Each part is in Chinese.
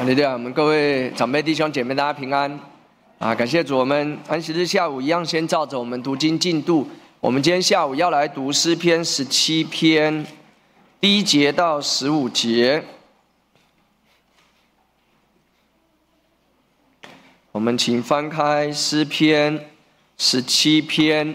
利路亚！我们各位长辈弟兄姐妹，大家平安啊！感谢主，我们安息日下午一样，先照着我们读经进度。我们今天下午要来读诗篇17篇1节到15节。我们请翻开诗篇17篇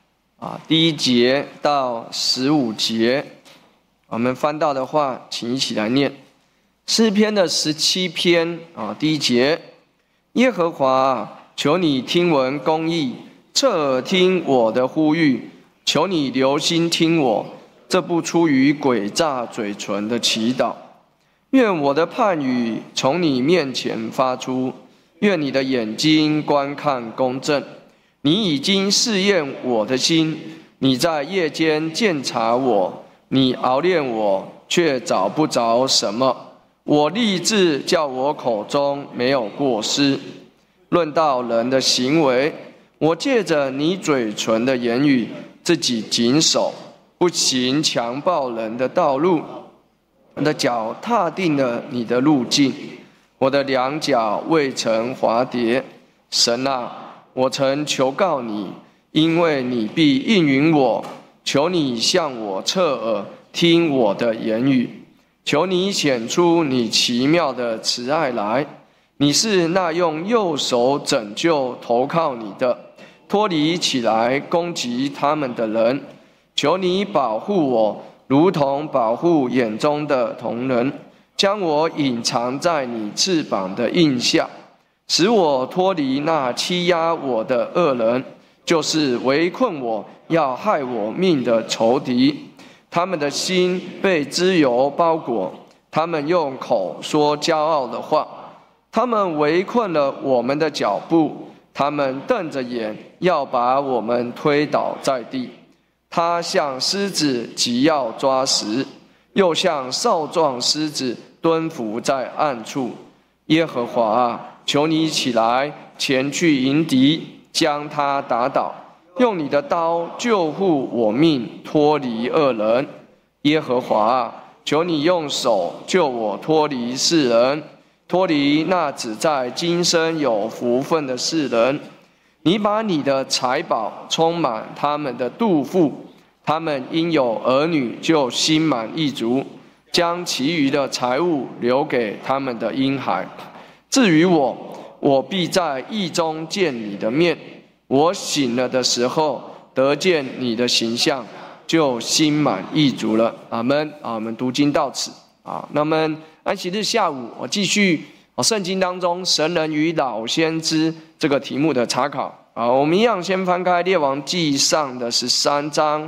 1节到15节。我们翻到的话，请一起来念。诗篇的17篇1节，耶和华，求你听闻公义，侧耳听我的呼吁，求你留心听我，这不出于诡诈嘴唇的祈祷。愿我的判语从你面前发出，愿你的眼睛观看公正。你已经试验我的心，你在夜间鉴察我，你熬炼我，却找不着什么。我立志叫我口中没有过失。论到人的行为，我借着你嘴唇的言语，自己谨守，不行强暴人的道路。我的脚踏定了你的路径，我的两脚未曾滑跌。神啊，我曾求告你，因为你必应允我。求你向我侧耳听我的言语，求你显出你奇妙的慈爱来。你是那用右手拯救投靠你的，脱离起来攻击他们的人。求你保护我，如同保护眼中的瞳人，将我隐藏在你翅膀的荫下，使我脱离那欺压我的恶人，就是围困我要害我命的仇敌。他们的心被脂油包裹，他们用口说骄傲的话，他们围困了我们的脚步，他们瞪着眼要把我们推倒在地。他像狮子急要抓食，又像少壮狮子蹲伏在暗处。耶和华啊，求你起来，前去迎敌，将他打倒。用你的刀救护我命，脱离恶人。耶和华啊，求你用手救我脱离世人，脱离那只在今生有福分的世人。你把你的财宝充满他们的肚腹，他们因有儿女就心满意足，将其余的财物留给他们的婴孩。至于我，我必在义中见你的面。我醒了的时候，得见你的形象，就心满意足了。阿们。我们读经到此那么安息日下午，我继续圣经当中神人与老先知这个题目的查考我们一样先翻开列王纪上的13章，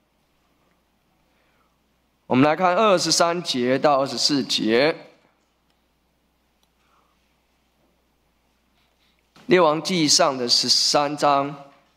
我们来看23节到24节。列王纪上的13章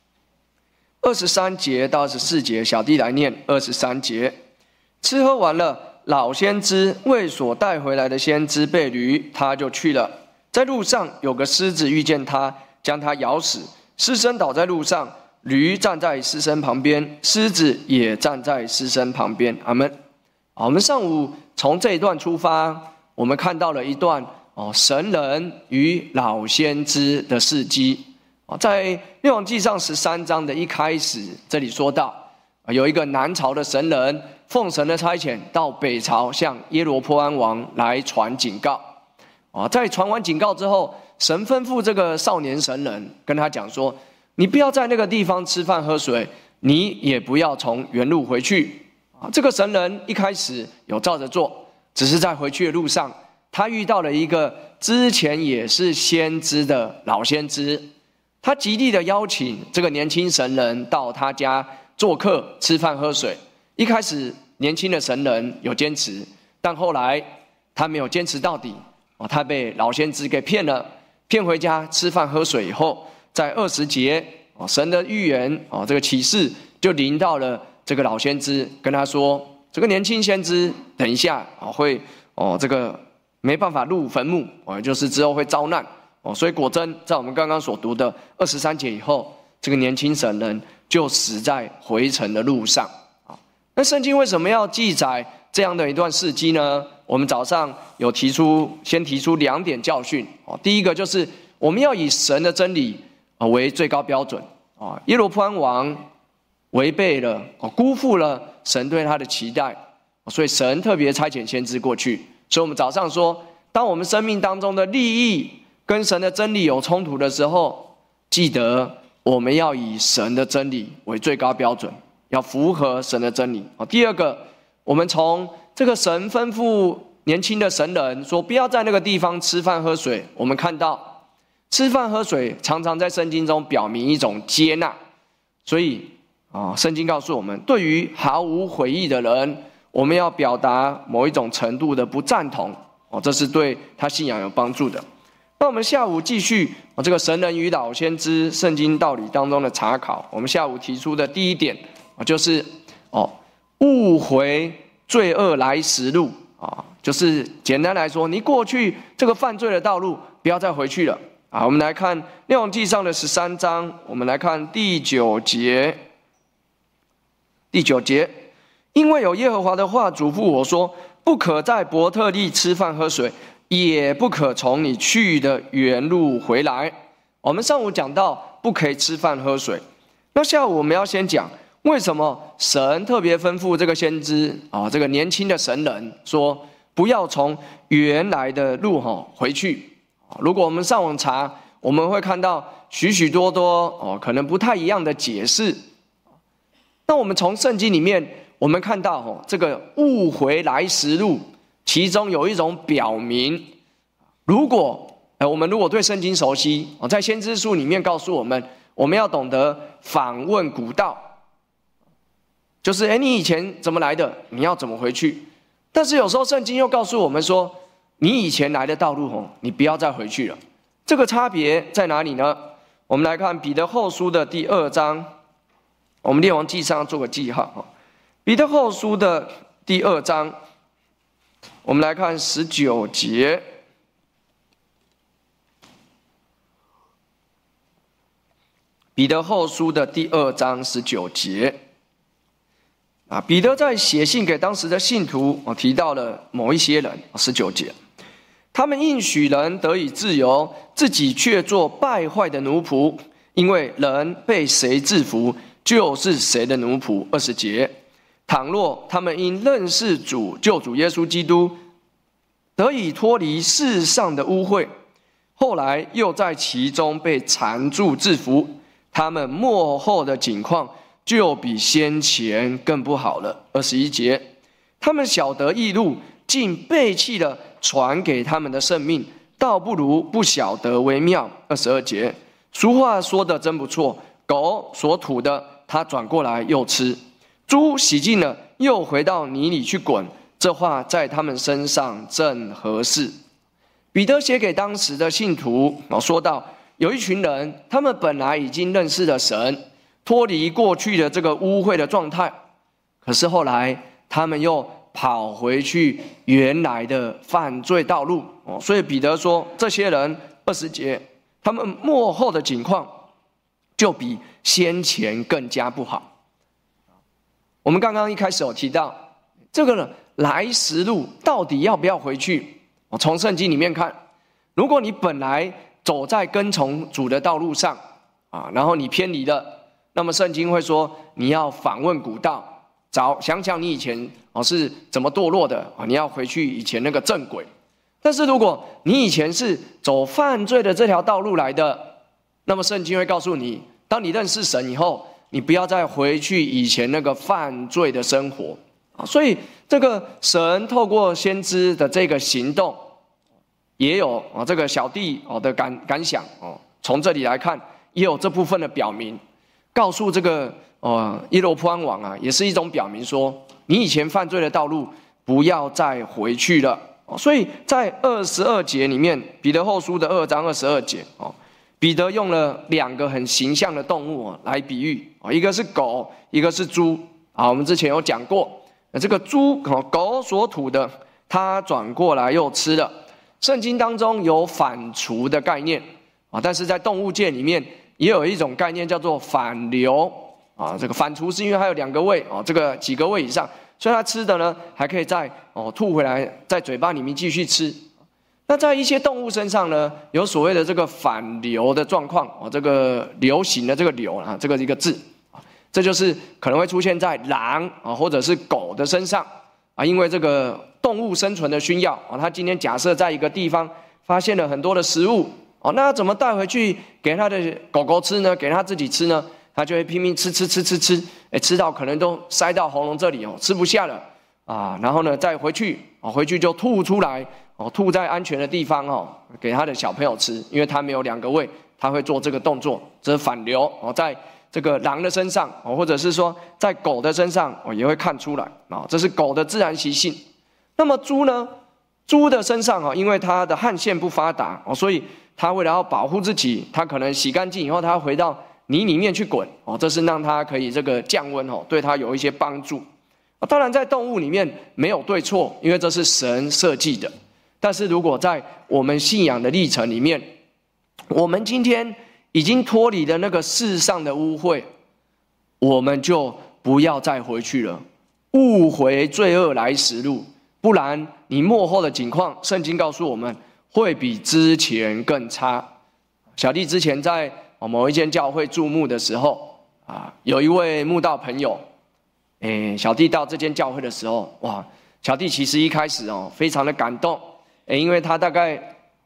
23节到24节，小弟来念23节。吃喝完了，老先知为所带回来的先知被驴，他就去了。在路上有个狮子遇见他，将他咬死，尸身倒在路上，驴站在尸身旁边，狮子也站在尸身旁边。阿们。我们上午从这一段出发，我们看到了一段神人与老先知的事迹。在列王纪上13章的一开始，这里说到有一个南朝的神人奉神的差遣到北朝向耶罗波安王来传警告。在传完警告之后，神吩咐这个少年神人跟他讲说，你不要在那个地方吃饭喝水，你也不要从原路回去。这个神人一开始有照着做，只是在回去的路上，他遇到了一个之前也是先知的老先知，他极力的邀请这个年轻神人到他家做客吃饭喝水。一开始年轻的神人有坚持，但后来他没有坚持到底他被老先知给骗了，骗回家吃饭喝水以后，在20节神的预言这个启示就临到了这个老先知，跟他说这个年轻先知等一下会这个没办法入坟墓就是之后会遭难所以果真在我们刚刚所读的23节以后，这个年轻神人就死在回程的路上那圣经为什么要记载这样的一段事迹呢？ 我们早上有先提出2点教训。第一个就是我们要以神的真理为最高标准。耶罗波安王违背了、辜负了神对他的期待，所以神特别差遣先知过去。所以我们早上说，当我们生命当中的利益跟神的真理有冲突的时候，记得我们要以神的真理为最高标准，要符合神的真理。第二个，我们从这个神吩咐年轻的神人说不要在那个地方吃饭喝水，我们看到吃饭喝水常常在圣经中表明一种接纳。所以圣经告诉我们，对于毫无悔意的人，我们要表达某一种程度的不赞同，这是对他信仰有帮助的。那我们下午继续这个神人与老先知圣经道理当中的查考。我们下午提出的第一点就是勿回罪恶来时路，就是简单来说，你过去这个犯罪的道路不要再回去了。我们来看列王纪上的13章，我们来看第9节。第9节，因为有耶和华的话嘱咐我说，不可在伯特利吃饭喝水，也不可从你去的原路回来。我们上午讲到不可以吃饭喝水，那下午我们要先讲为什么神特别吩咐这个先知这个年轻的神人说不要从原来的路回去。如果我们上网查，我们会看到许许多多可能不太一样的解释。那我们从圣经里面，我们看到这个勿回来时路，其中有一种表明，如果我们对圣经熟悉，在先知书里面告诉我们，我们要懂得访问古道，就是你以前怎么来的，你要怎么回去。但是有时候圣经又告诉我们说，你以前来的道路你不要再回去了。这个差别在哪里呢？我们来看彼得后书的第2章，我们列王纪上做个记号。彼得后书的第2章，我们来看19节。彼得后书的第2章19节。彼得在写信给当时的信徒，提到了某一些人，19节，他们应许人得以自由，自己却做败坏的奴仆，因为人被谁制服，就是谁的奴仆。20节，倘若他们因认识救主耶稣基督，得以脱离世上的污秽，后来又在其中被缠住制服，他们末后的景况就比先前更不好了。21节，他们晓得义路，竟背弃了传给他们的圣命，倒不如不晓得为妙。22节，俗话说的真不错，狗所吐的，它转过来又吃；猪洗净了，又回到泥里去滚。这话在他们身上正合适。彼得写给当时的信徒，说到有一群人，他们本来已经认识了神，脱离过去的这个污秽的状态，可是后来他们又跑回去原来的犯罪道路。所以彼得说，这些人20节，他们末后的景况就比先前更加不好。我们刚刚一开始有提到这个来时路到底要不要回去。从圣经里面看，如果你本来走在跟从主的道路上然后你偏离了，那么圣经会说你要访问古道，想想你以前是怎么堕落的，你要回去以前那个正轨。但是如果你以前是走犯罪的这条道路来的，那么圣经会告诉你，当你认识神以后，你不要再回去以前那个犯罪的生活。所以这个神透过先知的这个行动，也有这个小弟的感想，从这里来看也有这部分的表明，告诉这个耶罗波安王也是一种表明说，你以前犯罪的道路不要再回去了。所以在22节里面，彼得后书的2章22节，彼得用了2个很形象的动物来比喻，一个是狗，一个是猪。我们之前有讲过，这个狗所吐的，它转过来又吃了。圣经当中有反刍的概念但是在动物界里面也有一种概念叫做反流这个反刍是因为还有2个胃这个几个胃以上， 所以他吃的呢还可以再吐回来，在嘴巴里面继续吃。那在一些动物身上呢，有所谓的这个反流的状况，这个流行的这个流啊，这个一个字，这就是可能会出现在狼啊或者是狗的身上啊，因为这个动物生存的需要啊，他今天假设在一个地方发现了很多的食物哦，那怎么带回去给他的狗狗吃呢？给他自己吃呢？他就会拼命吃，吃到可能都塞到喉咙这里哦，吃不下了啊，然后呢再回去就吐出来哦，吐在安全的地方哦，给他的小朋友吃，因为他没有2个胃，他会做这个动作，这是反流哦，在这个狼的身上哦，或者是说在狗的身上哦，也会看出来啊，这是狗的自然习性。那么猪呢？猪的身上哦，因为它的汗腺不发达哦，所以它为了要保护自己，它可能洗干净以后，它要回到泥里面去滚哦，这是让它可以这个降温哦，对它有一些帮助。当然，在动物里面没有对错，因为这是神设计的。但是如果在我们信仰的历程里面，我们今天已经脱离了那个世上的污秽，我们就不要再回去了，勿回罪恶来时路。不然你末后的景况，圣经告诉我们会比之前更差。小弟之前在某一间教会注牧的时候啊，有一位牧道朋友，小弟到这间教会的时候，哇，小弟其实一开始非常的感动，因为他大概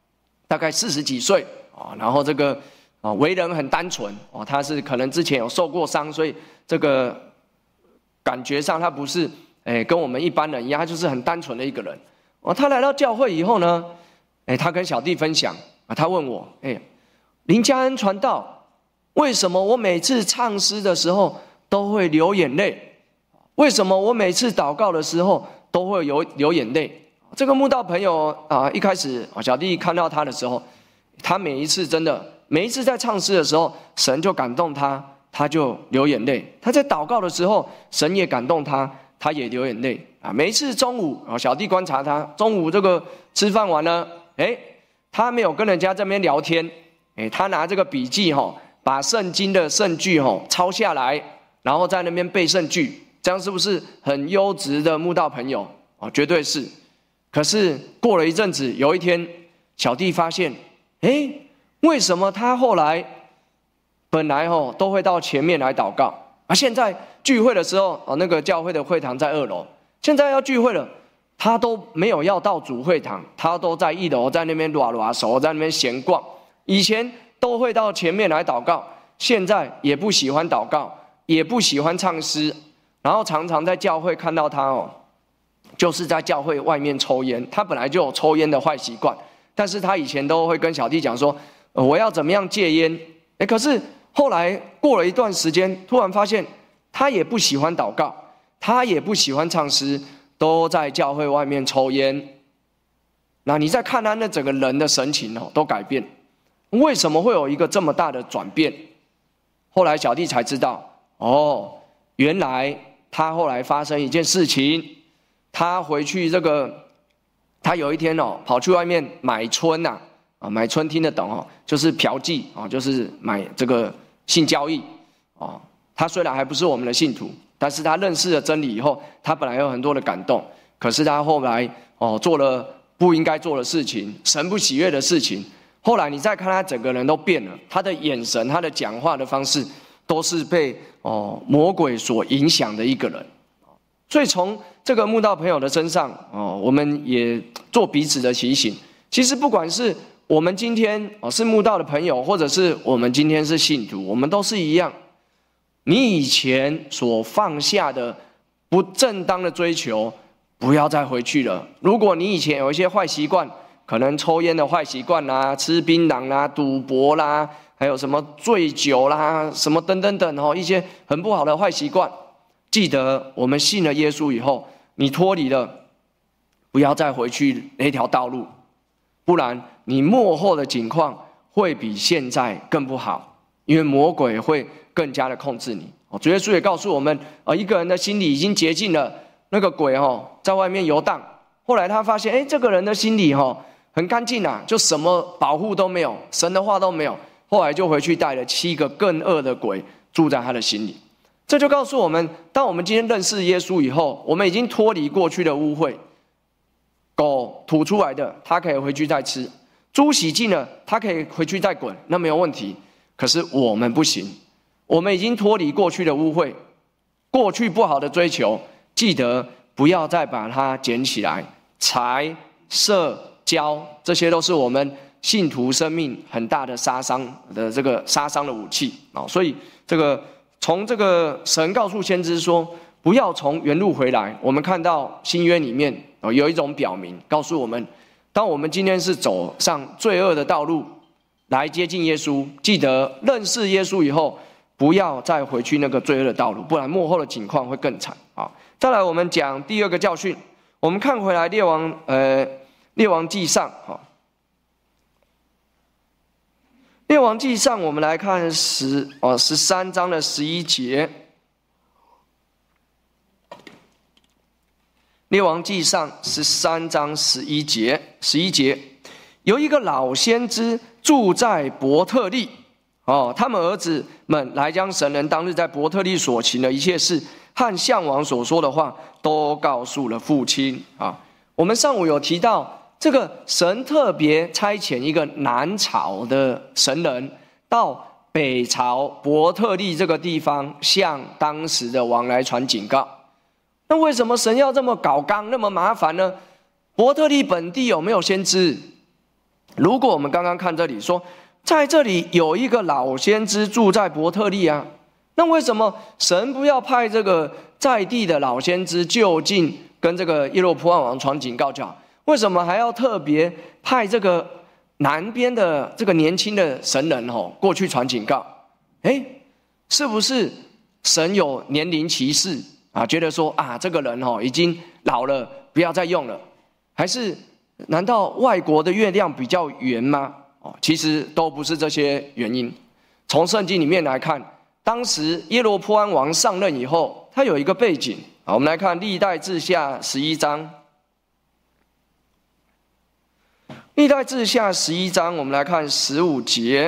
40几岁啊，然后这个为人很单纯哦，他是可能之前有受过伤，所以这个感觉上他不是跟我们一般人一样，他就是很单纯的一个人哦。他来到教会以后呢，他跟小弟分享啊，他问我，林嘉恩传道，为什么我每次唱诗的时候都会流眼泪？为什么我每次祷告的时候都会流眼泪？这个慕道朋友啊，一开始小弟看到他的时候，他每一次在唱诗的时候，神就感动他，他就流眼泪；他在祷告的时候，神也感动他，他也流眼泪啊。每一次中午小弟观察他，中午这个吃饭完了，他没有跟人家这边聊天，他拿这个笔记把圣经的圣句抄下来，然后在那边背圣句，这样是不是很优质的慕道朋友？绝对是。可是过了一阵子，有一天小弟发现，为什么他后来本来都会到前面来祷告，而现在聚会的时候那个教会的会堂在2楼，现在要聚会了，他都没有要到主会堂，他都在1楼，在那边拉手，在那边闲逛。以前都会到前面来祷告，现在也不喜欢祷告，也不喜欢唱诗，然后常常在教会看到他就是在教会外面抽烟。他本来就有抽烟的坏习惯，但是他以前都会跟小弟讲说，我要怎么样戒烟。可是后来过了一段时间，突然发现他也不喜欢祷告，他也不喜欢唱诗，都在教会外面抽烟。那你再看他那整个人的神情都改变。为什么会有一个这么大的转变？后来小弟才知道，原来他后来发生一件事情，他回去他有一天跑去外面买春买春听得懂就是嫖妓就是买这个性交易他虽然还不是我们的信徒，但是他认识了真理以后，他本来有很多的感动，可是他后来做了不应该做的事情，神不喜悦的事情。后来你再看他整个人都变了，他的眼神，他的讲话的方式，都是被魔鬼所影响的一个人。所以从这个慕道朋友的身上我们也做彼此的提醒。其实不管是我们今天是慕道的朋友，或者是我们今天是信徒，我们都是一样。你以前所放下的不正当的追求，不要再回去了。如果你以前有一些坏习惯，可能抽烟的坏习惯啦，吃槟榔啦，赌博啦，还有什么醉酒啦，什么等等等一些很不好的坏习惯，记得我们信了耶稣以后，你脱离了，不要再回去那条道路，不然你末后的境况会比现在更不好，因为魔鬼会更加的控制你。主耶稣也告诉我们一个人的心里已经洁净了，那个鬼在外面游荡，后来他发现这个人的心里很干净就什么保护都没有，神的话都没有，后来就回去带了7个更恶的鬼住在他的心里。 这就告诉我们，当我们今天认识耶稣以后，我们已经脱离过去的污秽。狗吐出来的，它可以回去再吃；猪洗净了，它可以回去再滚，那没有问题。可是我们不行，我们已经脱离过去的污秽，过去不好的追求，记得不要再把它捡起来。财、色、骄，这些都是我们信徒生命很大的杀伤的武器啊！所以从这个神告诉先知说，不要从原路回来。我们看到新约里面有一种表明，告诉我们，当我们今天是走上罪恶的道路来接近耶稣，记得认识耶稣以后，不要再回去那个罪恶的道路，不然末后的情况会更惨啊！再来，我们讲第二个教训，我们看回来列王记上哈。列王记上，我们来看13章的11节。列王记上13章11节，有一个老先知住在伯特利，他们儿子们来将神人当日在伯特利所行的一切事和向王所说的话，都告诉了父亲啊。我们上午有提到。这个神特别差遣一个南朝的神人到北朝伯特利这个地方，向当时的王来传警告。那为什么神要这么搞纲，那么麻烦呢？伯特利本地有没有先知？如果我们刚刚看这里说，在这里有一个老先知住在伯特利啊，那为什么神不要派这个在地的老先知就近跟这个耶罗波安王传警告就好？为什么还要特别派这个南边的这个年轻的神人过去传警告？是不是神有年龄歧视啊？觉得说啊，这个人已经老了，不要再用了？还是难道外国的月亮比较圆吗？其实都不是这些原因。从圣经里面来看，当时耶罗波安王上任以后，他有一个背景。我们来看历代志下11章。历代志下11章，我们来看15节。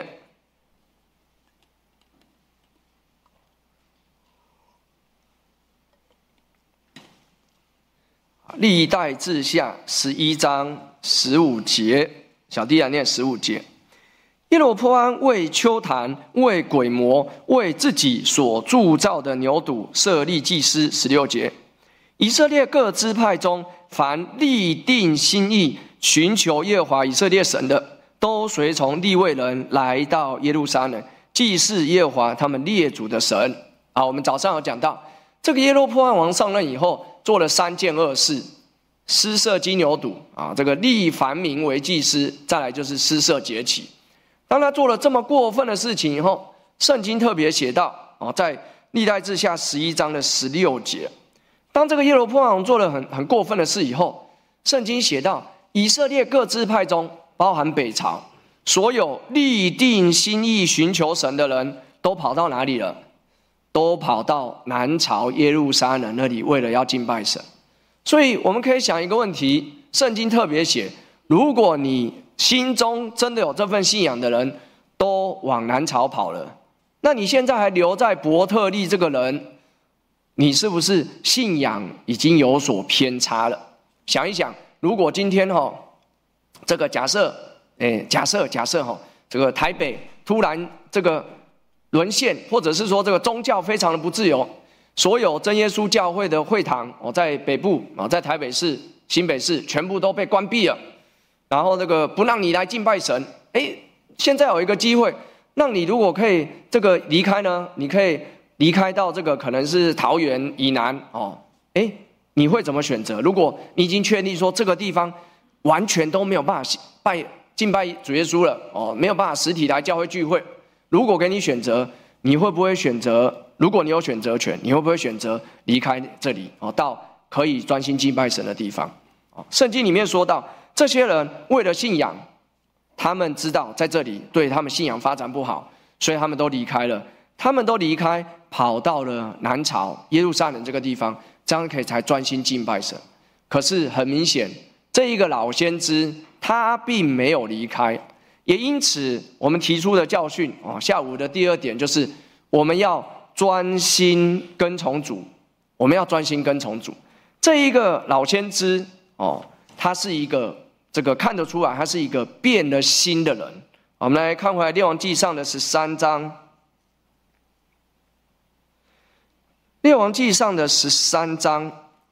历代志下11章15节，小弟来念15节。耶罗波安为丘坛、为鬼魔、为自己所铸造的牛犊设立祭司。16节。以色列各支派中，凡立定心意寻求耶和华以色列神的，都随从利未人来到耶路撒冷，祭祀耶和华他们列祖的神。我们早上有讲到，这个耶罗波安王上任以后，做了3件恶事：施设金牛犊这个立凡民为祭司，再来就是施设节期。当他做了这么过分的事情以后，圣经特别写到在历代志下11章的16节。当这个耶罗波安王做了很过分的事以后，圣经写到以色列各支派中，包含北朝，所有立定心意寻求神的人都跑到哪里了？都跑到南朝耶路撒冷那里，为了要敬拜神。所以我们可以想一个问题，圣经特别写，如果你心中真的有这份信仰的人都往南朝跑了，那你现在还留在伯特利这个人，你是不是信仰已经有所偏差了？想一想，如果今天这个假设这个台北突然这个沦陷，或者是说这个宗教非常的不自由，所有真耶稣教会的会堂在北部在台北市、新北市全部都被关闭了，然后这个不让你来敬拜神。现在有一个机会，让你如果可以这个离开呢，你可以离开到这个可能是桃园以南你会怎么选择？如果你已经确定说这个地方完全都没有办法敬拜主耶稣了没有办法实体来教会聚会，如果给你选择，你会不会选择？如果你有选择权，你会不会选择离开这里到可以专心敬拜神的地方？圣经里面说到，这些人为了信仰，他们知道在这里对他们信仰发展不好，所以他们都离开了。他们都离开，跑到了南朝耶路撒冷这个地方，这样可以才专心敬拜神。可是很明显，这一个老先知他并没有离开，也因此我们提出的教训下午的第2点就是，我们要专心跟从主，我们要专心跟从主。这一个老先知他是一个这个看得出来，他是一个变了心的人。我们来看回来《列王纪上》的13章，《列王纪上》的13章，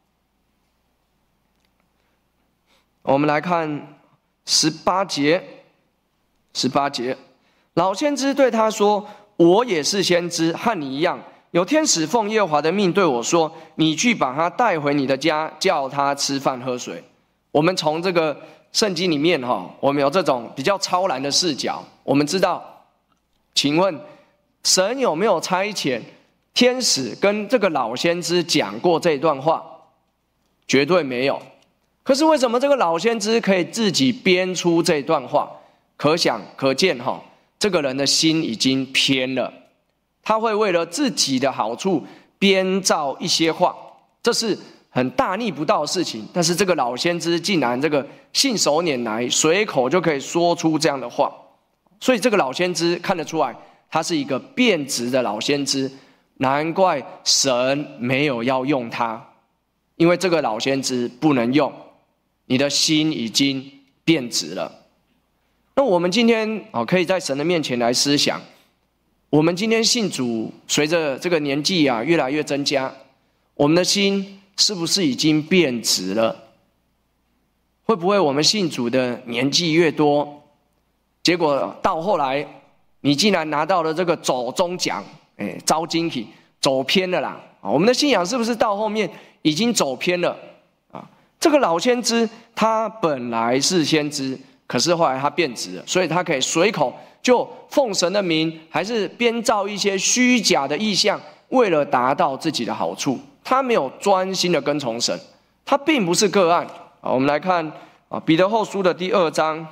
我们来看18节。18节，老先知对他说：“我也是先知，和你一样。有天使奉耶和华的命对我说：你去把他带回你的家，叫他吃饭喝水。”我们从这个圣经里面我们有这种比较超然的视角。我们知道，请问神有没有差遣天使跟这个老先知讲过这段话？绝对没有。可是为什么这个老先知可以自己编出这段话？可想可见这个人的心已经偏了，他会为了自己的好处编造一些话，这是很大逆不道的事情。但是这个老先知竟然这个信手拈来，随口就可以说出这样的话，所以这个老先知看得出来，他是一个变质的老先知。难怪神没有要用他，因为这个老先知不能用，你的心已经变质了。那我们今天可以在神的面前来思想，我们今天信主，随着这个年纪越来越增加，我们的心是不是已经变质了？会不会我们信主的年纪越多，结果到后来你竟然拿到了这个走中奖，招金体走偏了啦？我们的信仰是不是到后面已经走偏了？这个老先知他本来是先知，可是后来他变质了，所以他可以随口就奉神的名，还是编造一些虚假的意象，为了达到自己的好处。他没有专心的跟从神，他并不是个案。我们来看彼得后书的第2章，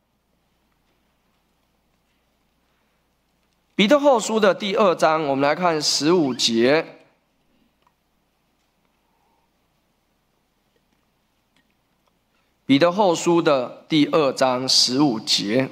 彼得后书的第2章，我们来看15节。彼得后书的第2章15节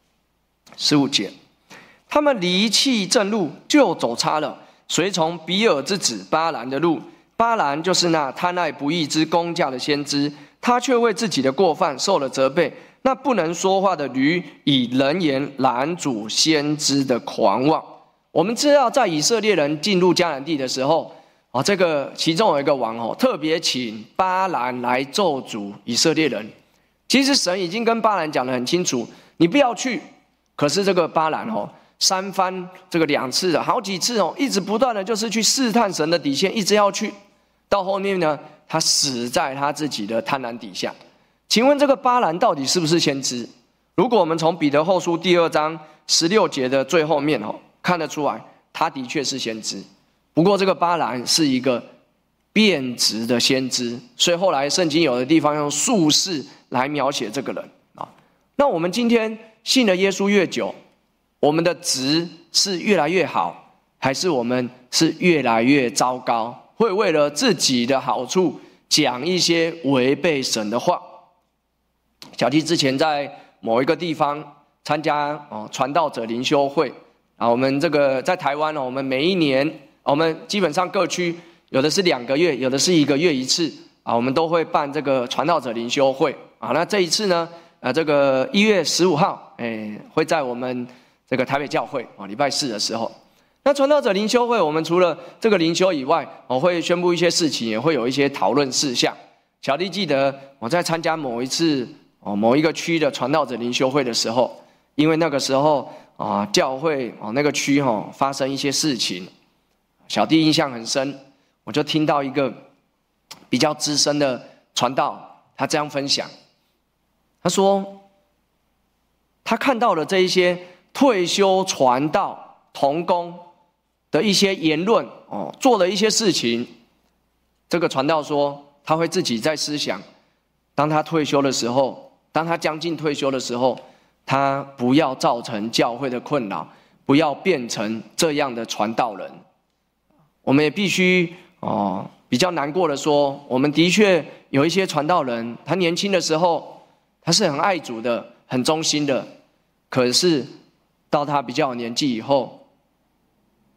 ，15节，他们离弃正路，就走差了，随从比尔之子巴兰的路。巴兰就是那贪爱不义之工价的先知，他却为自己的过犯受了责备。那不能说话的驴，以人言拦阻先知的狂妄。我们知道，在以色列人进入迦南地的时候，这个其中有一个王特别请巴兰来咒诅以色列人。其实神已经跟巴兰讲得很清楚，你不要去。可是这个巴兰三番这个2次好几次一直不断的就是去试探神的底线，一直要去。到后面呢，他死在他自己的贪婪底下。请问这个巴兰到底是不是先知？如果我们从彼得后书第2章16节的最后面看得出来，他的确是先知。不过这个巴兰是一个变质的先知，所以后来圣经有的地方用术士来描写这个人。那我们今天信了耶稣越久，我们的质是越来越好，还是我们是越来越糟糕？会为了自己的好处讲一些违背神的话。小弟之前在某一个地方参加传道者灵修会我们这个在台湾我们每一年我们基本上各区有的是2个月，有的是1个月一次我们都会办这个传道者灵修会那这一次呢这个1月15号会在我们这个台北教会礼拜4的时候。那传道者灵修会，我们除了这个灵修以外我会宣布一些事情，也会有一些讨论事项。小弟记得我在参加某一次某一个区的传道者灵修会的时候，因为那个时候教会那个区发生一些事情，小弟印象很深。我就听到一个比较资深的传道，他这样分享，他说他看到了这一些退休传道同工的一些言论做了一些事情。这个传道说他会自己在思想，当他退休的时候，当他将近退休的时候，他不要造成教会的困扰，不要变成这样的传道人。我们也必须比较难过的说，我们的确有一些传道人，他年轻的时候他是很爱主的，很忠心的，可是到他比较有年纪以后，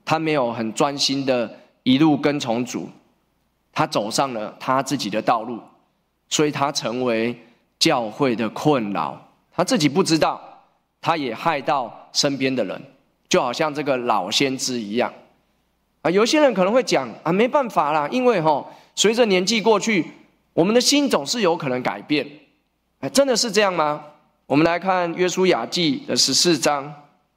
他没有很专心的一路跟从主，他走上了他自己的道路，所以他成为教会的困扰，他自己不知道，他也害到身边的人，就好像这个老先知一样。有些人可能会讲没办法啦，因为随着年纪过去，我们的心总是有可能改变。真的是这样吗？我们来看约书亚记的14章。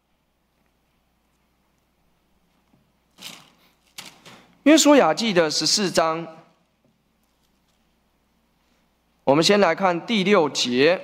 约书亚记的14章，我们先来看第6节。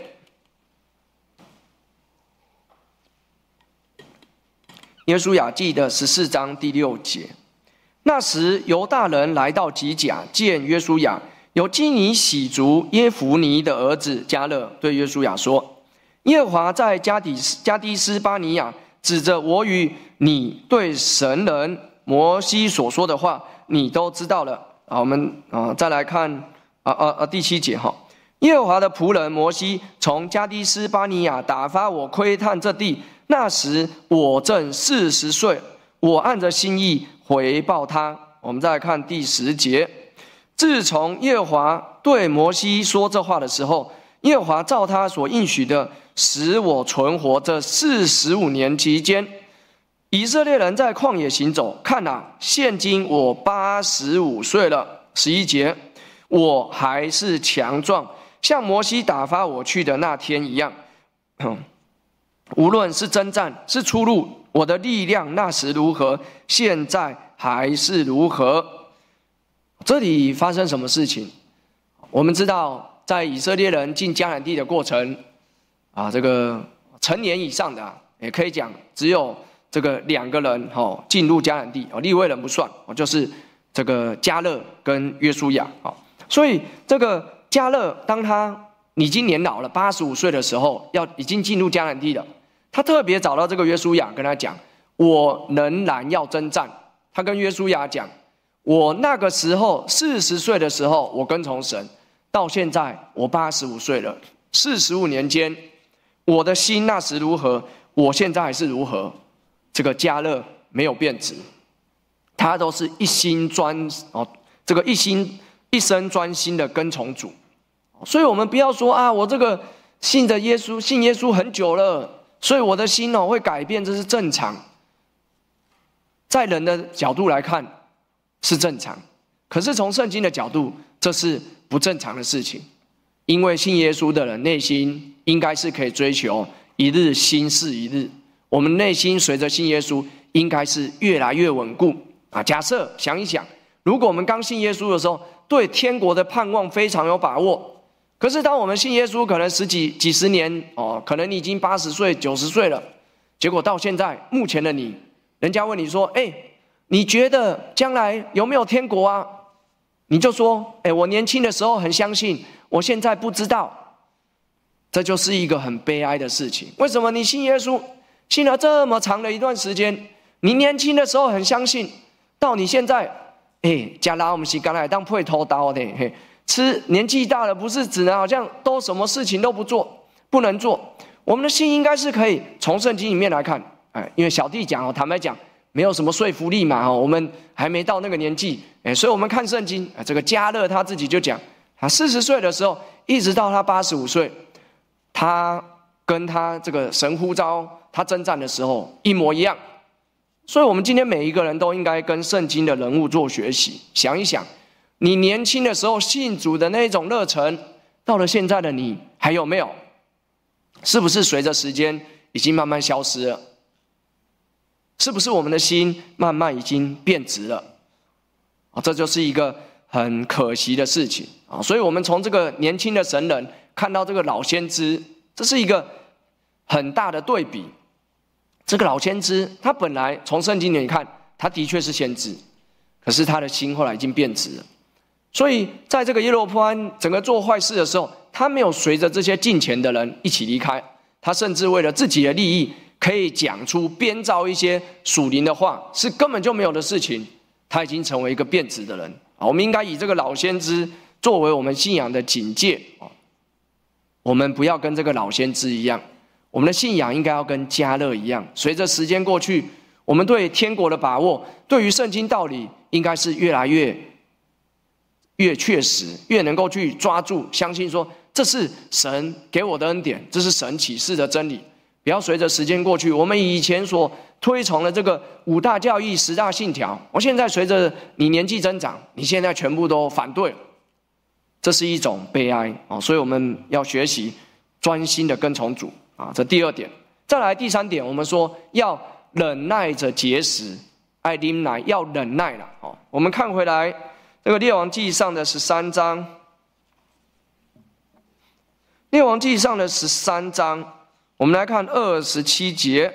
约书亚记的14章第6节，那时犹大人来到吉甲，见约书亚，有基尼喜族耶孚尼的儿子迦勒对约书亚说：耶和华在加低斯巴尼亚指着我与你对神人摩西所说的话，你都知道了。我们再来看第7节哈。耶和华的仆人摩西从加低斯巴尼亚打发我窥探这地，那时我正40岁，我按着心意回报他。我们再来看第10节。自从耶和华对摩西说这话的时候，耶和华照他所应许的，使我存活这45年期间。以色列人在旷野行走，看现今我85岁了。11节，我还是强壮，像摩西打发我去的那天一样。无论是征战是出入，我的力量那时如何，现在还是如何。这里发生什么事情？我们知道在以色列人进迦南地的过程这个成年以上的也可以讲只有这个2个人进入迦南地，利未人不算，就是这个迦勒跟约书亚。所以这个迦勒当他已经年老了85岁的时候，已经进入迦南地了，他特别找到这个约书亚跟他讲，我仍然要征战。他跟约书亚讲，我那个时候40岁的时候我跟从神，到现在我85岁了，45年间我的心那时如何，我现在还是如何。这个迦勒没有变质，他都是一生专心的跟从主。所以我们不要说我这个信耶稣很久了，所以我的心会改变，这是正常。在人的角度来看是正常，可是从圣经的角度，这是不正常的事情。因为信耶稣的人内心应该是可以追求一日新似一日，我们内心随着信耶稣应该是越来越稳固。假设想一想，如果我们刚信耶稣的时候对天国的盼望非常有把握，可是当我们信耶稣可能几十年可能你已经80岁90岁了，结果到现在目前的你，人家问你说你觉得将来有没有天国啊？你就说我年轻的时候很相信，我现在不知道。这就是一个很悲哀的事情。为什么你信耶稣信了这么长的一段时间，你年轻的时候很相信，到你现在加拉我们是刚才当配偷刀的吃，年纪大了不是只能好像都什么事情都不能做。我们的心应该是可以从圣经里面来看，因为小弟讲坦白讲没有什么说服力嘛，我们还没到那个年纪，所以我们看圣经，这个迦勒他自己就讲，他40岁的时候一直到他85岁，他跟他这个神呼召他征战的时候一模一样。所以我们今天每一个人都应该跟圣经的人物做学习，想一想你年轻的时候信主的那种热忱，到了现在的你还有没有？是不是随着时间已经慢慢消失了？是不是我们的心慢慢已经变质了？这就是一个很可惜的事情。所以我们从这个年轻的神人看到这个老先知，这是一个很大的对比。这个老先知他本来从圣经里看他的确是先知，可是他的心后来已经变质了。所以在这个耶罗波安整个做坏事的时候，他没有随着这些敬虔的人一起离开，他甚至为了自己的利益可以讲出编造一些属灵的话，是根本就没有的事情，他已经成为一个变质的人。我们应该以这个老先知作为我们信仰的警戒，我们不要跟这个老先知一样，我们的信仰应该要跟迦勒一样，随着时间过去， 我们对天国的把握，对于圣经道理，应该是越来越确实，越能够去抓住，相信说这是神给我的恩典，这是神启示的真理。不要随着时间过去，我们以前所推崇的这个5大教义、10大信条，我现在随着你年纪增长，你现在全部都反对了，这是一种悲哀啊！所以我们要学习专心的跟从主啊，这第2点。再来第3点，我们说要忍耐着节食，爱啉奶，要忍耐了哦。我们看回来这个列王纪上的13章，列王纪上的13章。我们来看27节，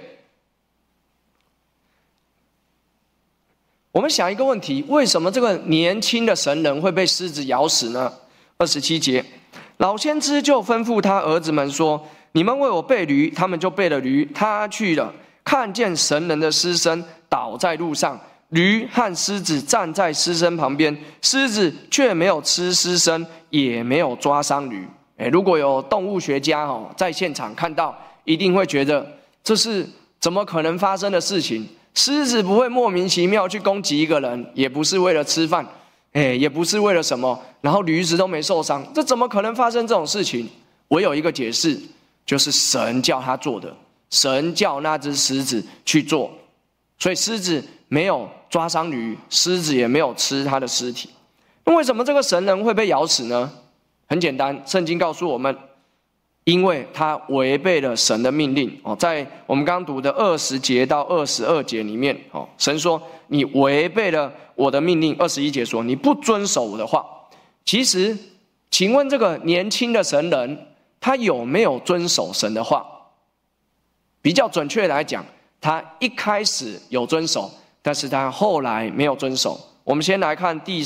我们想一个问题：为什么这个年轻的神人会被狮子咬死呢？27节，老先知就吩咐他儿子们说：“你们为我备驴。”他们就备了驴，他去了，看见神人的尸身倒在路上，驴和狮子站在尸身旁边，狮子却没有吃尸身，也没有抓伤驴。如果有动物学家在现场看到，一定会觉得这是怎么可能发生的事情？狮子不会莫名其妙去攻击一个人，也不是为了吃饭，也不是为了什么，然后驴子都没受伤，这怎么可能发生这种事情？唯有一个解释，就是神叫他做的，神叫那只狮子去做，所以狮子没有抓伤驴，狮子也没有吃他的尸体。那为什么这个神人会被咬死呢？很简单，圣经告诉我们，因为他违背了神的命令。在我们刚读的20节到22节里面，神说你违背了我的命令。21节说你不遵守我的话。其实请问这个年轻的神人，他有没有遵守神的话？比较准确来讲，他一开始有遵守，但是他后来没有遵守。我们先来看第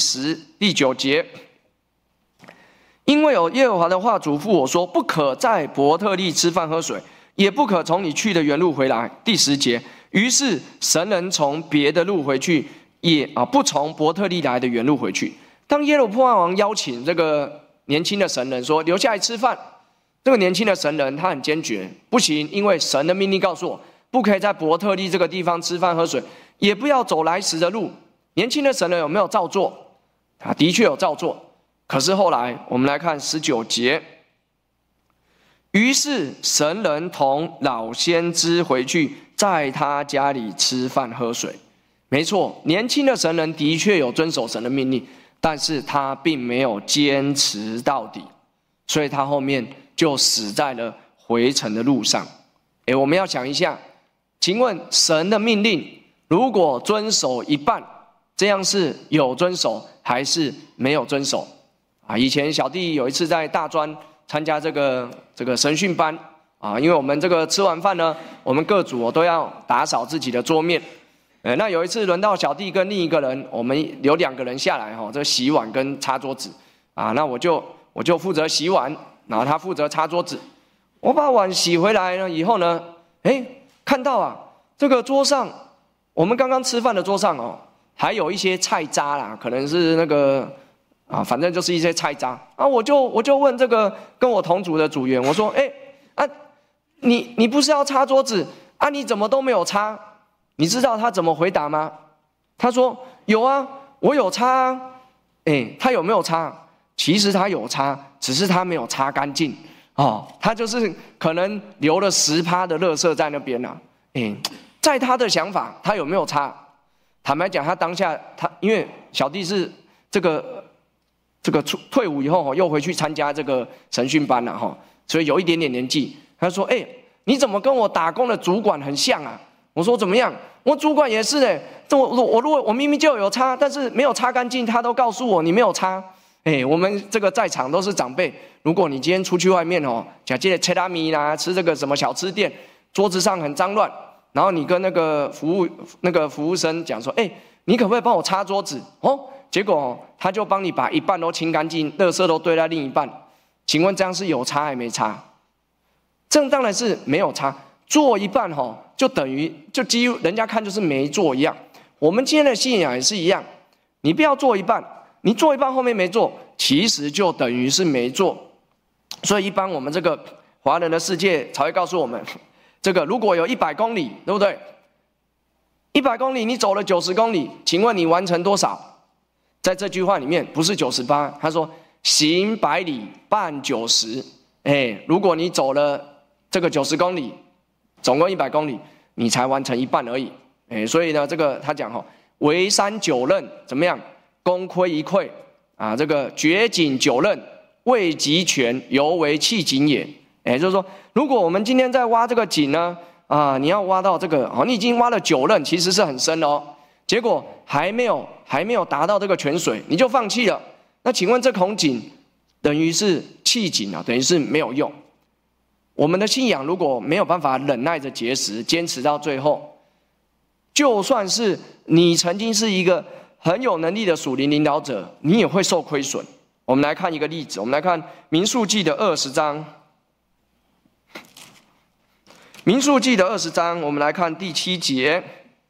9节，因为有耶和华的话嘱咐我说，不可在伯特利吃饭喝水，也不可从你去的原路回来。第10节，于是神人从别的路回去，也不从伯特利来的原路回去。当耶罗波安王邀请这个年轻的神人说留下来吃饭，这个年轻的神人他很坚决，不行，因为神的命令告诉我，不可以在伯特利这个地方吃饭喝水，也不要走来时的路。年轻的神人有没有照做？他的确有照做。可是后来我们来看19节，于是神人同老先知回去，在他家里吃饭喝水。没错，年轻的神人的确有遵守神的命令，但是他并没有坚持到底，所以他后面就死在了回程的路上。我们要想一下，请问神的命令如果遵守一半，这样是有遵守还是没有遵守？以前小弟有一次在大专参加这个神训班因为我们这个吃完饭呢，我们各组都要打扫自己的桌面。那有一次轮到小弟跟另一个人，我们留2个人下来这洗碗跟擦桌子那我就负责洗碗，然后他负责擦桌子。我把碗洗回来了以后呢，看到这个桌上，我们刚刚吃饭的桌上还有一些菜渣啦，可能是那个反正就是一些菜渣我就问这个跟我同组的组员，我说你不是要擦桌子你怎么都没有擦？你知道他怎么回答吗？他说有啊，我有擦他有没有擦？其实他有擦，只是他没有擦干净他就是可能留了10%的垃圾在那边在他的想法，他有没有擦？坦白讲，他当下因为小弟是这个退伍以后又回去参加这个神训班了所以有一点点年纪。他说你怎么跟我打工的主管很像啊？我说怎么样？我主管也是我明明就有擦，但是没有擦干净，他都告诉我你没有擦。我们这个在场都是长辈，如果你今天出去外面假借切拉米啦，吃这个什么小吃店，桌子上很脏乱，然后你跟那个服务生讲说你可不可以帮我擦桌子结果他就帮你把一半都清干净，垃圾都堆在另一半。请问这样是有擦还没擦？这样当然是没有擦，做一半就等于就几乎人家看就是没做一样。我们今天的信仰也是一样，你不要做一半，你做一半后面没做，其实就等于是没做。所以一般我们这个华人的世界才会告诉我们，这个如果有100公里，对不对 100公里你走了90公里，请问你完成多少？在这句话里面不是98，他说行100里半90。如果你走了这个90公里，总共100公里，你才完成一半而已。所以呢，这个他讲围山9仞怎么样？功亏一篑啊！这个掘井9仞，未及全，犹为弃井也。就是说，如果我们今天在挖这个井呢，你要挖到这个，你已经挖了9仞，其实是很深的哦。结果还没有达到这个泉水，你就放弃了。那请问这孔井等于是弃井啊，等于是没有用。我们的信仰如果没有办法忍耐着节食，坚持到最后，就算是你曾经是一个很有能力的属灵领导者，你也会受亏损。我们来看一个例子，我们来看民数记的20章。民数记的20章，我们来看第7节。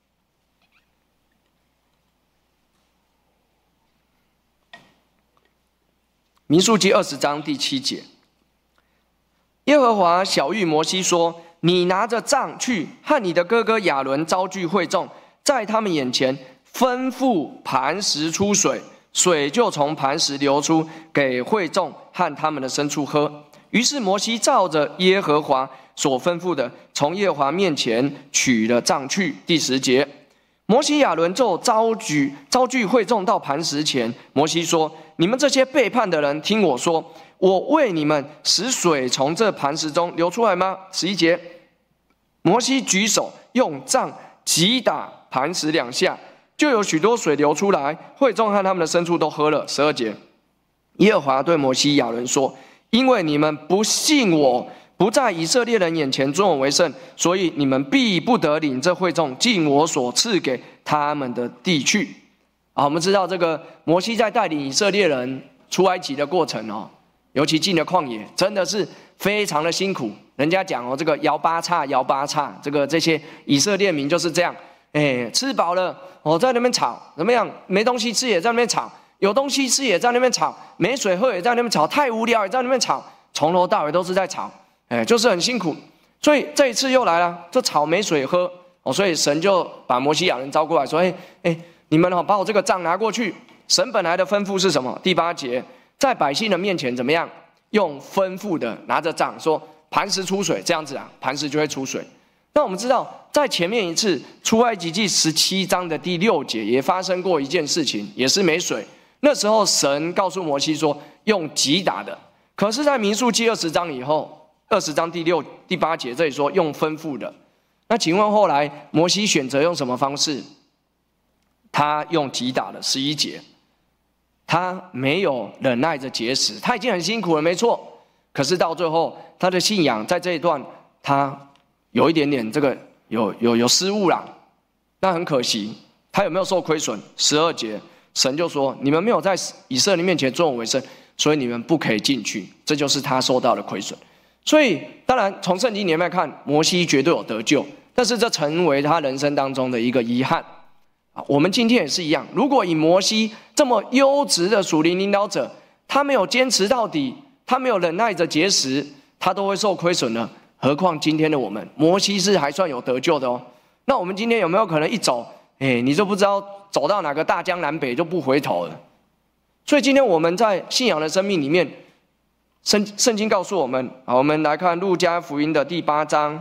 民数记20章第7节，耶和华晓谕摩西说：“你拿着杖去，和你的哥哥亚伦招聚会众，在他们眼前吩咐磐石出水，水就从磐石流出，给会众和他们的牲畜喝。”于是摩西照着耶和华所吩咐的，从耶和华面前取了杖去。第10节，摩西亚伦就招聚会众到磐石前。摩西说：“你们这些背叛的人，听我说，我为你们使水从这磐石中流出来吗？”11节，摩西举手用杖击打磐石2下，就有许多水流出来，会众和他们的牲畜都喝了。12节，耶和华对摩西亚伦说：“因为你们不信我，不在以色列人眼前尊我为圣，所以你们必不得领这会众进我所赐给他们的地去。”我们知道这个摩西在带领以色列人出埃及的过程尤其进了旷野，真的是非常的辛苦。人家讲这个摇八叉，这些以色列民就是这样，吃饱了在那边吵，怎么样？没东西吃也在那边吵，有东西吃也在那边吵，没水喝也在那边吵，太无聊也在那边吵，从头到尾都是在吵，就是很辛苦。所以这一次又来了，这吵没水喝所以神就把摩西亚人招过来说：“你们把我这个杖拿过去。”神本来的吩咐是什么？第8节，在百姓的面前怎么样？用吩咐的拿着杖说：“磐石出水。”这样子磐石就会出水。那我们知道，在前面一次出埃及记17章的第6节也发生过一件事情，也是没水。那时候神告诉摩西说用击打的，可是在民数记20章以后，20章第8节这里说用吩咐的。那请问后来摩西选择用什么方式？他用击打的。11节，他没有忍耐着节食，他已经很辛苦了，没错。可是到最后，他的信仰在这一段，他有一点点这个有失误啦。那很可惜，他有没有受亏损？12节，神就说：“你们没有在以色列面前尊我为圣，所以你们不可以进去。”这就是他受到的亏损。所以，当然从圣经里面看，摩西绝对有得救，但是这成为他人生当中的一个遗憾。我们今天也是一样，如果以摩西这么优质的属灵领导者，他没有坚持到底，他没有忍耐着节食，他都会受亏损呢。何况今天的我们，摩西是还算有得救的那我们今天有没有可能一走，你就不知道走到哪个大江南北就不回头了？所以今天我们在信仰的生命里面，圣经告诉我们，我们来看路加福音的第8章。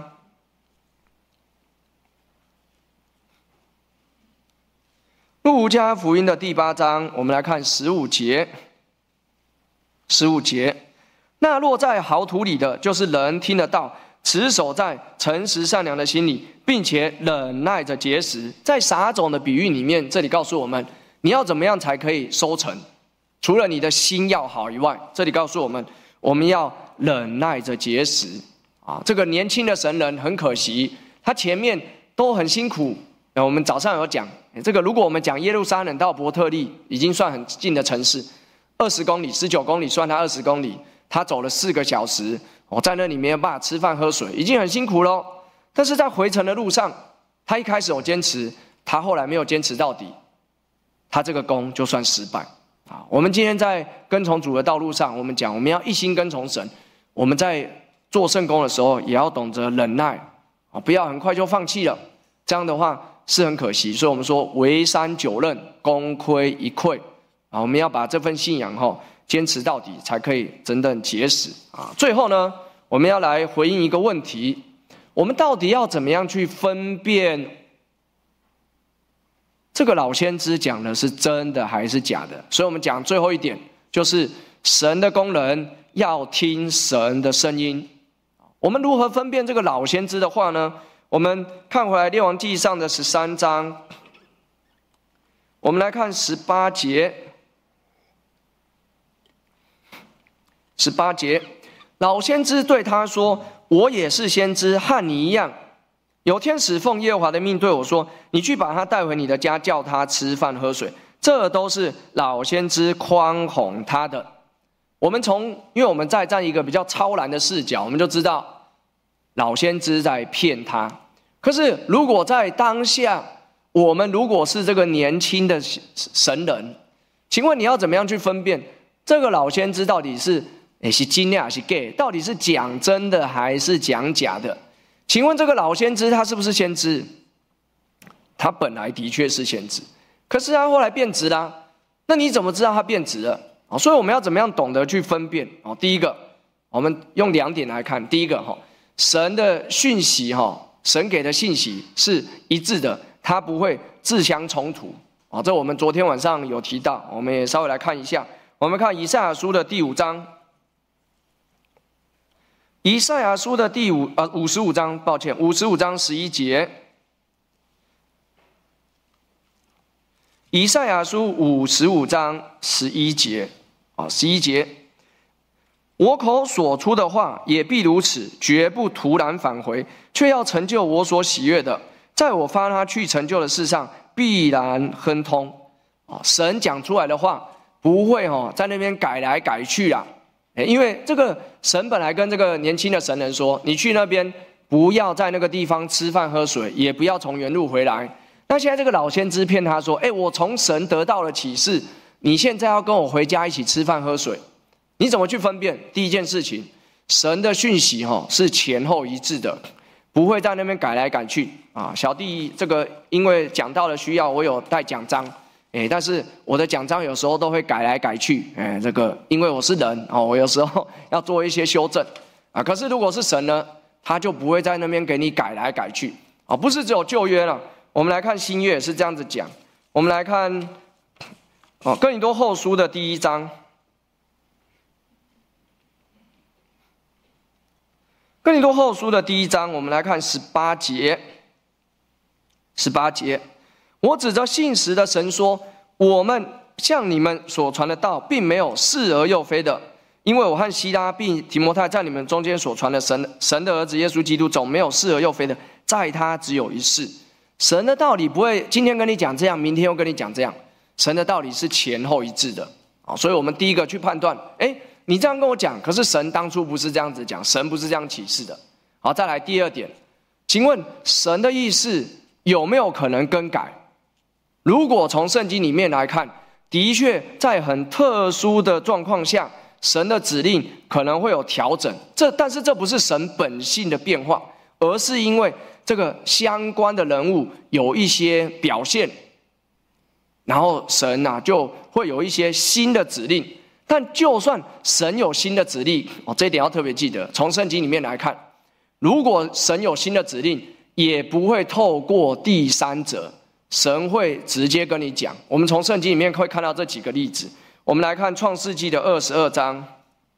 路加福音的第8章，我们来看15节。15节，那落在好土里的，就是人听得到，持守在诚实善良的心里，并且忍耐着节食。在撒种的比喻里面，这里告诉我们，你要怎么样才可以收成？除了你的心要好以外，这里告诉我们，我们要忍耐着节食。这个年轻的神人很可惜，他前面都很辛苦。我们早上有讲，这个如果我们讲耶路撒冷到伯特利，已经算很近的城市，20公里、19公里，算他20公里，他走了4个小时，在那里没有办法吃饭喝水，已经很辛苦咯。但是在回程的路上，他一开始有坚持，他后来没有坚持到底，他这个工就算失败。我们今天在跟从主的道路上，我们讲我们要一心跟从神，我们在做圣工的时候，也要懂得忍耐，不要很快就放弃了。这样的话， 是很可惜。所以我们说围山九仞，功亏一篑啊！我们要把这份信仰坚持到底，才可以真正结实啊！最后呢，我们要来回应一个问题：我们到底要怎么样去分辨这个老先知讲的是真的还是假的？所以我们讲最后一点，就是神的工人要听神的声音。我们如何分辨这个老先知的话呢？我们看回来列王纪上的13章，我们来看18节。18节，老先知对他说：“我也是先知，和你一样。有天使奉耶和华的命对我说：你去把他带回你的家，叫他吃饭喝水。这都是老先知宽宏他的。”因为我们在站一个比较超然的视角，我们就知道老先知在骗他。可是如果在当下，我们如果是这个年轻的神人，请问你要怎么样去分辨这个老先知到底是真的还是假？到底是讲真的还是讲假的？请问这个老先知他是不是先知？他本来的确是先知，可是他后来变质啦。那你怎么知道他变质了？所以我们要怎么样懂得去分辨？第一个，我们用2点来看。第一个，神的讯息，神给的信息是一致的，他不会自相冲突。这我们昨天晚上有提到，我们也稍微来看一下。我们看以赛亚书的第5章，以赛亚书的55章，55章11节。以赛亚书55章11节，11节，我口所出的话也必如此，绝不突然返回，却要成就我所喜悦的，在我发他去成就的事上必然亨通。神讲出来的话不会在那边改来改去啦，因为这个神本来跟这个年轻的神人说，你去那边不要在那个地方吃饭喝水，也不要从原路回来。那现在这个老先知骗他说，我从神得到了启示，你现在要跟我回家一起吃饭喝水。你怎么去分辨？第一件事情，神的讯息是前后一致的，不会在那边改来改去啊。小弟这个因为讲道的需要，我有带奖章，但是我的奖章有时候都会改来改去，这个因为我是人我有时候要做一些修正啊。可是如果是神呢，他就不会在那边给你改来改去啊。不是只有旧约了，我们来看新约也是这样子讲。我们来看哥林多后书的第1章。哥林多后书的第1章，我们来看18节。18节，我指着信实的神说，我们向你们所传的道，并没有是而又非的，因为我和希拉并提摩太在你们中间所传的神的儿子耶稣基督，总没有是而又非的，在他只有一是。神的道理不会今天跟你讲这样，明天又跟你讲这样，神的道理是前后一致的。所以我们第一个去判断，你这样跟我讲，可是神当初不是这样子讲，神不是这样启示的。好，再来第2点，请问神的意思有没有可能更改？如果从圣经里面来看，的确在很特殊的状况下，神的指令可能会有调整，但是这不是神本性的变化，而是因为这个相关的人物有一些表现，然后神就会有一些新的指令。但就算神有新的指令，这一点要特别记得，从圣经里面来看，如果神有新的指令，也不会透过第三者，神会直接跟你讲。我们从圣经里面会看到这几个例子。我们来看创世纪的22章。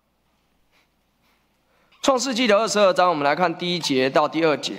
创世纪的22章，我们来看第1节到第2节。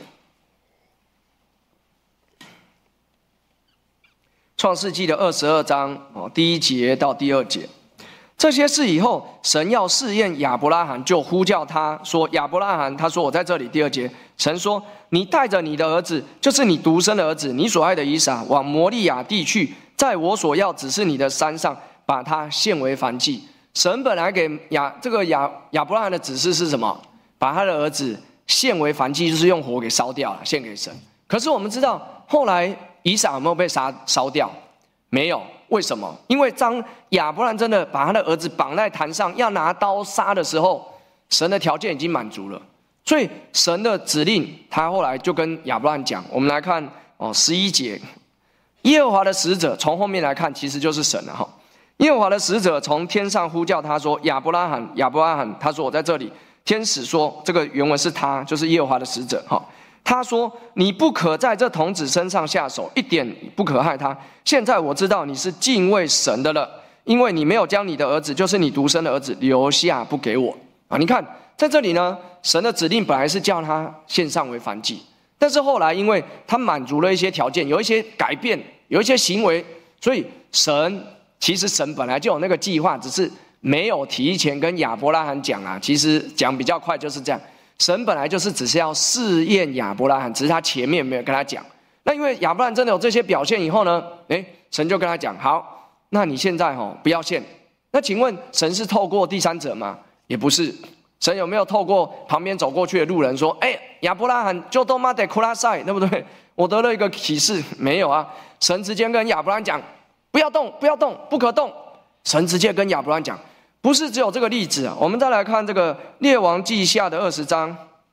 创世纪的22章第1节到第2节。这些事以后，神要试验亚伯拉罕，就呼叫他说：“亚伯拉罕。”他说：“我在这里。”第2节，神说：“你带着你的儿子，就是你独生的儿子，你所爱的以撒，往摩利亚地去，在我所要指示你的山上，把他献为燔祭。”神本来给亚伯拉罕的指示是什么？把他的儿子献为燔祭，就是用火给烧掉了，献给神。可是我们知道，后来以撒有没有被烧掉？没有。为什么？因为当亚伯兰真的把他的儿子绑在坛上，要拿刀杀的时候，神的条件已经满足了。所以神的指令，他后来就跟亚伯兰讲。我们来看 11节，耶和华的使者从后面来看，其实就是神了哈。耶和华的使者从天上呼叫他说：“亚伯拉罕，亚伯拉罕。”他说：“我在这里。”天使说：“这个原文是他，就是耶和华的使者哈。”他说：“你不可在这童子身上下手，一点不可害他。现在我知道你是敬畏神的了，因为你没有将你的儿子，就是你独生的儿子留下不给我啊！你看在这里呢，神的指令本来是叫他献上为燔祭，但是后来因为他满足了一些条件，有一些改变，有一些行为，所以其实神本来就有那个计划，只是没有提前跟亚伯拉罕讲啊。其实讲比较快就是这样。”神本来就是只是要试验亚伯拉罕，只是他前面没有跟他讲。那因为亚伯拉罕真的有这些表现以后呢，神就跟他讲：好，那你现在不要献。那请问神是透过第三者吗？也不是。神有没有透过旁边走过去的路人说：亚伯拉罕就都妈得库拉塞，对不对？我得了一个启示，没有啊。神直接跟亚伯拉罕讲：不要动，不要动，不可动。神直接跟亚伯拉罕讲。不是只有这个例子啊，我们再来看这个列王记下的20章。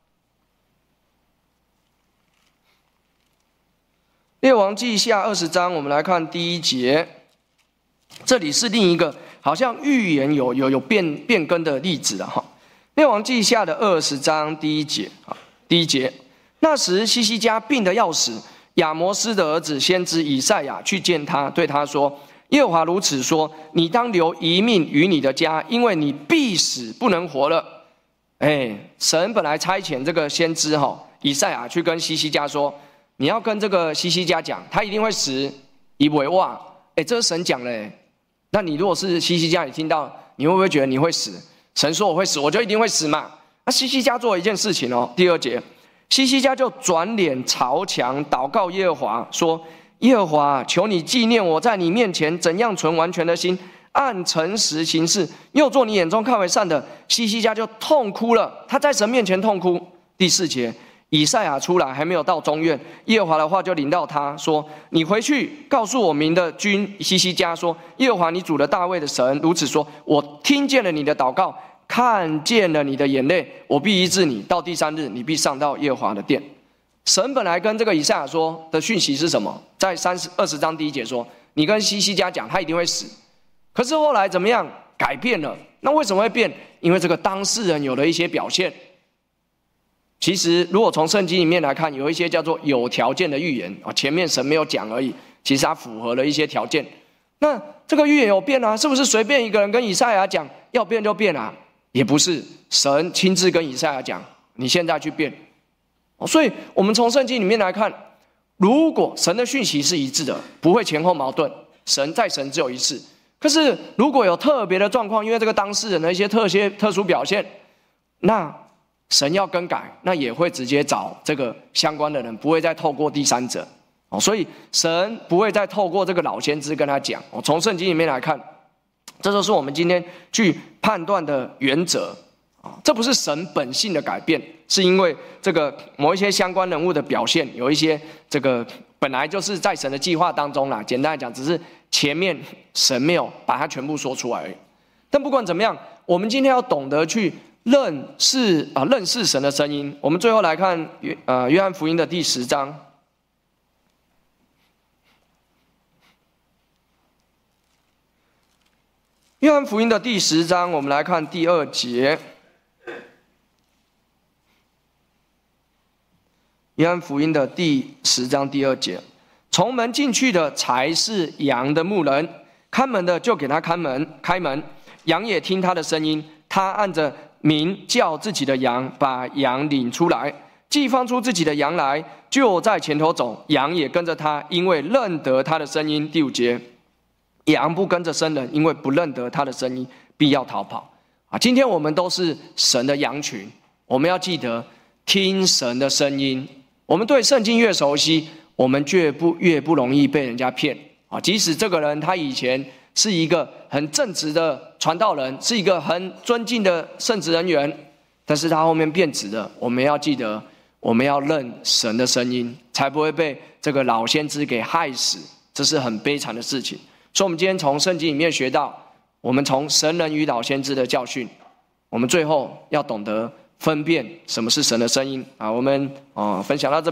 列王记下20章，我们来看第1节，这里是另一个好像预言有变更的例子啊哈。列王记下的20章第1节啊，第1节，那时西西家病得要死，亚摩斯的儿子先知以赛亚去见他，对他说：耶和华如此说：你当留一命于你的家，因为你必死不能活了。神本来差遣这个先知以赛亚去跟西西家说，你要跟这个西西家讲，他一定会死，以为哇，这是神讲的。那你如果是西西家，你听到，你会不会觉得你会死？神说我会死，我就一定会死嘛。那西西家做了一件事情第2节，西西家就转脸朝墙祷告耶和华说：耶和华，求你纪念我在你面前怎样存完全的心，按诚实行事，又做你眼中看为善的。西西家就痛哭了，他在神面前痛哭。第4节，以赛亚出来还没有到中院，耶和华的话就临到他说：你回去告诉我民的君西西家说，耶和华你主的大卫的神如此说：我听见了你的祷告，看见了你的眼泪，我必医治你，到第3日你必上到耶和华的殿。神本来跟这个以赛亚说的讯息是什么？在20章第1节说，你跟西西家讲他一定会死。可是后来怎么样？改变了。那为什么会变？因为这个当事人有了一些表现。其实如果从圣经里面来看，有一些叫做有条件的预言前面神没有讲而已，其实他符合了一些条件。那这个预言有变啊？是不是随便一个人跟以赛亚讲要变就变啊？也不是，神亲自跟以赛亚讲，你现在去变。所以我们从圣经里面来看，如果神的讯息是一致的，不会前后矛盾，神只有一次。可是如果有特别的状况，因为这个当事人的一些特殊表现，那神要更改，那也会直接找这个相关的人，不会再透过第三者。所以神不会再透过这个老先知跟他讲。从圣经里面来看，这就是我们今天去判断的原则。这不是神本性的改变，是因为这个某一些相关人物的表现，有一些这个本来就是在神的计划当中啦。简单来讲，只是前面神没有把它全部说出来而已。但不管怎么样，我们今天要懂得去认识神的声音。我们最后来看约翰福音的第10章。约翰福音的第10章，我们来看第2节。约翰福音的第10章第2节，从门进去的才是羊的牧人，看门的就给他开门，羊也听他的声音，他按着名叫自己的羊，把羊领出来，既放出自己的羊来，就在前头走，羊也跟着他，因为认得他的声音。第5节，羊不跟着生人，因为不认得他的声音，必要逃跑。今天我们都是神的羊群，我们要记得听神的声音。我们对圣经越熟悉，我们越不容易被人家骗。即使这个人他以前是一个很正直的传道人，是一个很尊敬的圣职人员，但是他后面变质了。我们要记得，我们要认神的声音，才不会被这个老先知给害死。这是很悲惨的事情。所以我们今天从圣经里面学到，我们从神人与老先知的教训，我们最后要懂得分辨什么是神的声音。我们分享到这。